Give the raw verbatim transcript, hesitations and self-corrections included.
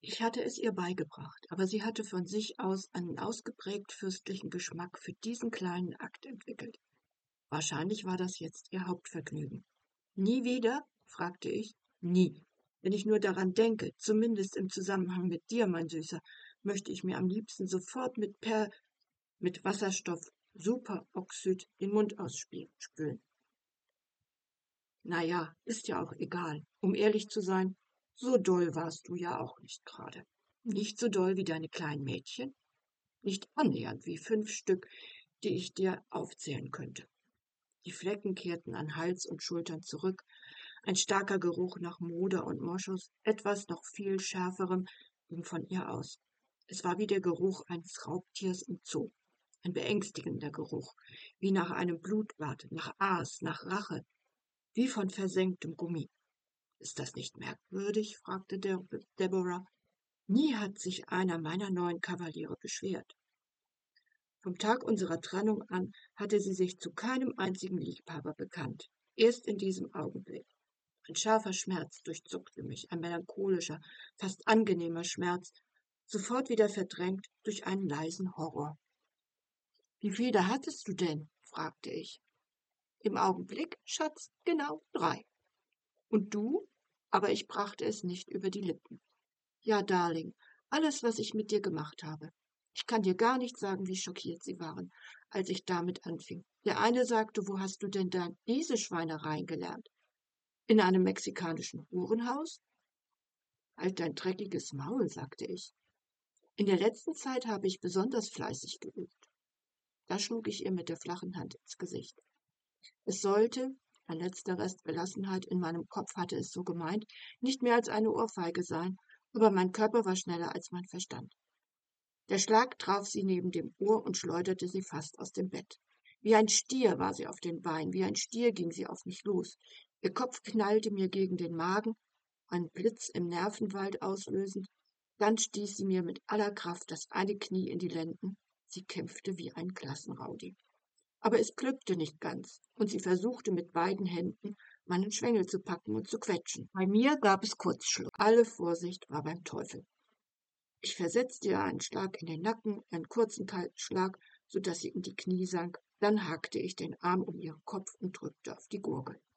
Ich hatte es ihr beigebracht, aber sie hatte von sich aus einen ausgeprägt fürstlichen Geschmack für diesen kleinen Akt entwickelt. Wahrscheinlich war das jetzt ihr Hauptvergnügen. »Nie wieder?« fragte ich. »Nie. Wenn ich nur daran denke, zumindest im Zusammenhang mit dir, mein Süßer, möchte ich mir am liebsten sofort mit Per mit Wasserstoff Superoxid den Mund ausspülen.« »Na ja, ist ja auch egal. Um ehrlich zu sein, so doll warst du ja auch nicht gerade. Nicht so doll wie deine kleinen Mädchen? Nicht annähernd wie fünf Stück, die ich dir aufzählen könnte.« Die Flecken kehrten an Hals und Schultern zurück, ein starker Geruch nach Moder und Moschus, etwas noch viel Schärferem, ging von ihr aus. Es war wie der Geruch eines Raubtiers im Zoo, ein beängstigender Geruch, wie nach einem Blutbad, nach Aas, nach Rache, wie von versenktem Gummi. »Ist das nicht merkwürdig?« fragte De- Deborah. »Nie hat sich einer meiner neuen Kavaliere beschwert. Vom Tag unserer Trennung an hatte sie sich zu keinem einzigen Liebhaber bekannt. Erst in diesem Augenblick. Ein scharfer Schmerz durchzuckte mich, ein melancholischer, fast angenehmer Schmerz, sofort wieder verdrängt durch einen leisen Horror. »Wie viele hattest du denn?« fragte ich. »Im Augenblick, Schatz, genau drei.« »Und du?« Aber ich brachte es nicht über die Lippen. »Ja, Darling, alles, was ich mit dir gemacht habe. Ich kann dir gar nicht sagen, wie schockiert sie waren, als ich damit anfing. Der eine sagte, wo hast du denn da diese Schweinereien gelernt? In einem mexikanischen Hurenhaus? Halt dein dreckiges Maul, sagte ich. In der letzten Zeit habe ich besonders fleißig geübt. Da schlug ich ihr mit der flachen Hand ins Gesicht. Es sollte, ein letzter Rest Gelassenheit in meinem Kopf hatte es so gemeint, nicht mehr als eine Ohrfeige sein, aber mein Körper war schneller als mein Verstand. Der Schlag traf sie neben dem Ohr und schleuderte sie fast aus dem Bett. Wie ein Stier war sie auf den Beinen, wie ein Stier ging sie auf mich los. Ihr Kopf knallte mir gegen den Magen, einen Blitz im Nervenwald auslösend. Dann stieß sie mir mit aller Kraft das eine Knie in die Lenden. Sie kämpfte wie ein Klassenrowdy. Aber es glückte nicht ganz, und sie versuchte mit beiden Händen, meinen Schwengel zu packen und zu quetschen. Bei mir gab es Kurzschluss. Alle Vorsicht war beim Teufel. Ich versetzte ihr einen Schlag in den Nacken, einen kurzen kalten Schlag, so dass sie in die Knie sank. Dann hackte ich den Arm um ihren Kopf und drückte auf die Gurgel.